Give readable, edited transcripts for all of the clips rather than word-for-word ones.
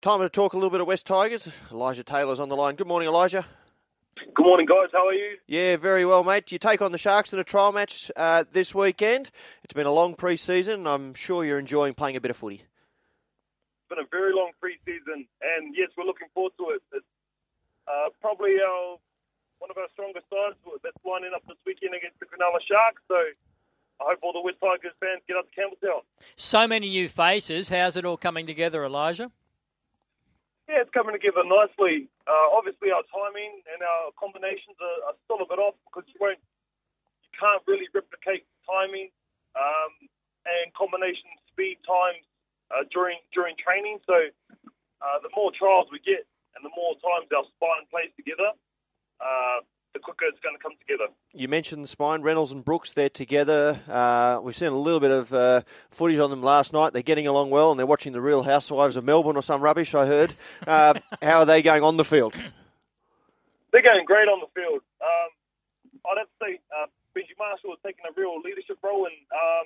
Time to talk a little bit of West Tigers. Elijah Taylor's on the line. Good morning, Elijah. Good morning, guys. How are you? Yeah, very well, mate. You take on the Sharks in a trial match this weekend. It's been a long pre-season. I'm sure you're enjoying playing a bit of footy. It's been a very long pre-season, and yes, we're looking forward to it. It's probably one of our strongest sides that's lining up this weekend against the Cronulla Sharks, so I hope all the West Tigers fans get up to Campbelltown. So many new faces. How's it all coming together, Elijah? Yeah, it's coming together nicely. Obviously, our timing and our combinations are still a bit off because you can't really replicate timing and combination speed times during training. So the more trials we get and the more times our spine plays together, the quicker it's going to come together. You mentioned the spine, Reynolds and Brooks, they're together. We've seen a little bit of footage on them last night. They're getting along well, and they're watching The Real Housewives of Melbourne or some rubbish, I heard. How are they going on the field? They're going great on the field. I'd have to say Benji Marshall has taken a real leadership role in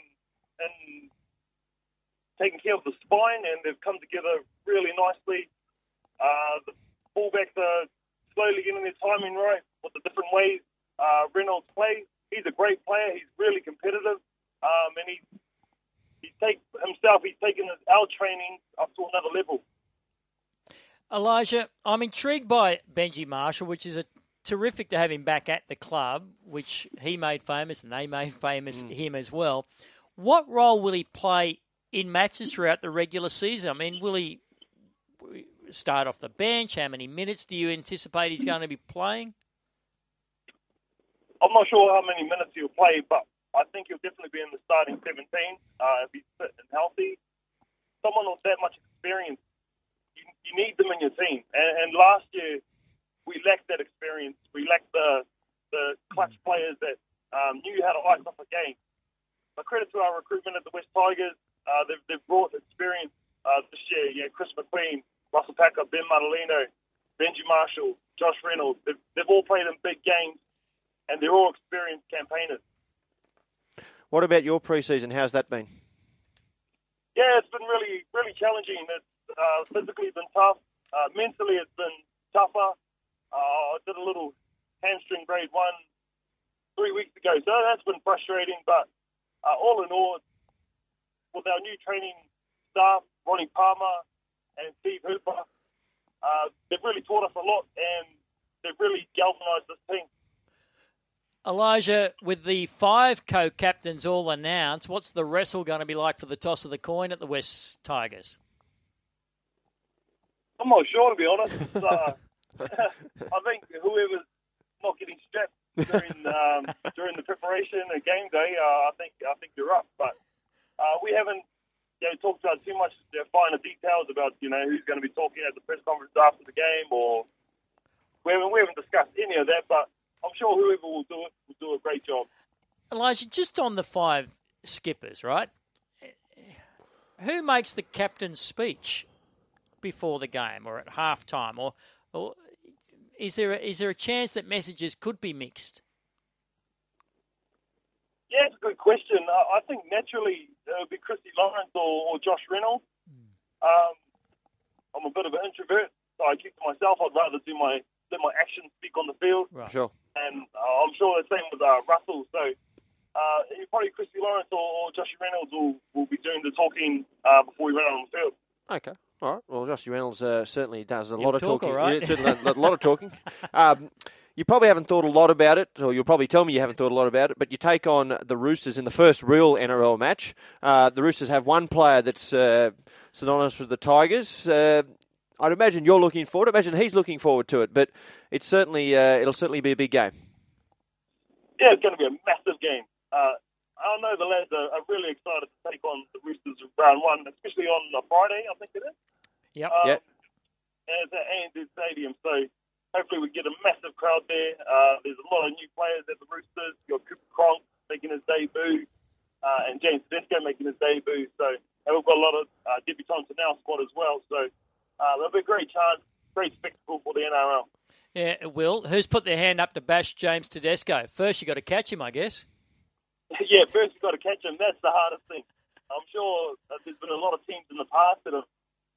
taking care of the spine, and they've come together really nicely. The fullbacks are slowly getting their timing right with the different ways Reynolds plays. He's a great player. He's really competitive, and he's taken our training up to another level. Elijah, I'm intrigued by Benji Marshall, which is terrific to have him back at the club, which he made famous and they made famous him as well. What role will he play in matches throughout the regular season? I mean, will he start off the bench? How many minutes do you anticipate he's going to be playing? I'm not sure how many minutes he'll play, but I think he'll definitely be in the starting 17 if he's fit and healthy. Someone with that much experience, you need them in your team. And last year, we lacked that experience. We lacked the clutch players that knew how to ice off a game. But credit to our recruitment at the West Tigers, they've brought experience this year. Yeah, Chris McQueen, Russell Packer, Ben Martellino, Benji Marshall, Josh Reynolds. They've all played in big games, and they're all experienced campaigners. What about your pre-season? How's that been? Yeah, it's been really, really challenging. It's physically been tough. Mentally, it's been tougher. I did a little hamstring grade 1 3 weeks ago, so that's been frustrating. But all in all, with our new training staff, Ronnie Palmer and Steve Hooper, they've really taught us a lot, and they've really galvanised this team. Elijah, with the 5 co-captains all announced, what's the wrestle going to be like for the toss of the coin at the West Tigers? I'm not sure, to be honest. I think whoever's not getting strapped during the preparation and game day, I think you're up. But we haven't talked about too much finer details about who's going to be talking at the press conference after the game, or we haven't discussed any of that. But I'm sure whoever will do it will do a great job. Elijah, just on the 5 skippers, right? Who makes the captain's speech before the game or at halftime, or is there a chance that messages could be mixed? Yeah, it's a good question. I think naturally it would be Christy Lawrence or Josh Reynolds. I'm a bit of an introvert, so I keep to myself. I'd rather let my actions speak on the field. Right. Sure. And I'm sure the same with Russell. So probably Christy Lawrence or Josh Reynolds will be doing the talking before we run on the field. Okay. All right. Well, Josh Reynolds certainly does a lot of talk, talking. all right. Yeah, certainly a lot of talking. You probably haven't thought a lot about it, or you'll probably tell me you haven't thought a lot about it, but you take on the Roosters in the first real NRL match. The Roosters have one player that's synonymous with the Tigers. I'd imagine you're looking forward. I imagine he's looking forward to it, but it's certainly it'll certainly be a big game. Yeah, it's going to be a massive game. I know the lads are really excited to take on the Roosters in round 1, especially on a Friday, I think it is. Yep. Yep. And it's at ANZ Stadium, so hopefully we get a massive crowd there. There's a lot of new players at the Roosters. You've got Cooper Cronk making his debut, and James Tedesco making his debut. So, and we've got a lot of debutants in our squad as well. So it'll be a great chance, great spectacle for the NRL. Yeah, it will. Who's put their hand up to bash James Tedesco? First, you got to catch him, I guess. Yeah, first you've got to catch him. That's the hardest thing. I'm sure there's been a lot of teams in the past that have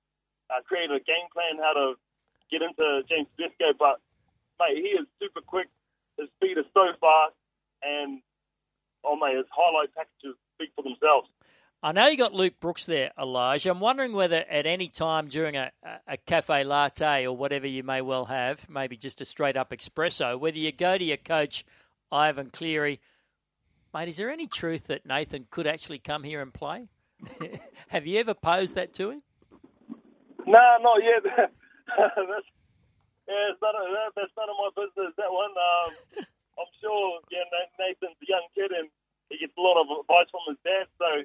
created a game plan how to get into James Tedesco. But, mate, he is super quick. His speed is so fast. And, mate, his highlight packages speak for themselves. I know you got Luke Brooks there, Elijah. I'm wondering whether at any time during a cafe latte or whatever you may well have, maybe just a straight-up espresso, whether you go to your coach, Ivan Cleary, mate, is there any truth that Nathan could actually come here and play? Have you ever posed that to him? No, not yet. That's none of my business, that one. I'm sure Nathan's a young kid and he gets a lot of advice from his dad, so...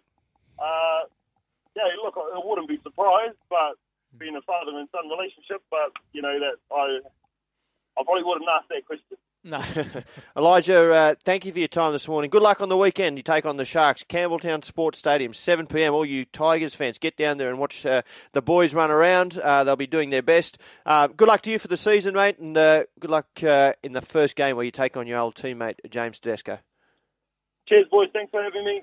look, I wouldn't be surprised, but being a father and son relationship, but, that I probably wouldn't ask that question. No. Elijah, thank you for your time this morning. Good luck on the weekend. You take on the Sharks, Campbelltown Sports Stadium, 7 p.m. All you Tigers fans, get down there and watch the boys run around. They'll be doing their best. Good luck to you for the season, mate, and good luck in the first game where you take on your old teammate, James Tedesco. Cheers, boys. Thanks for having me.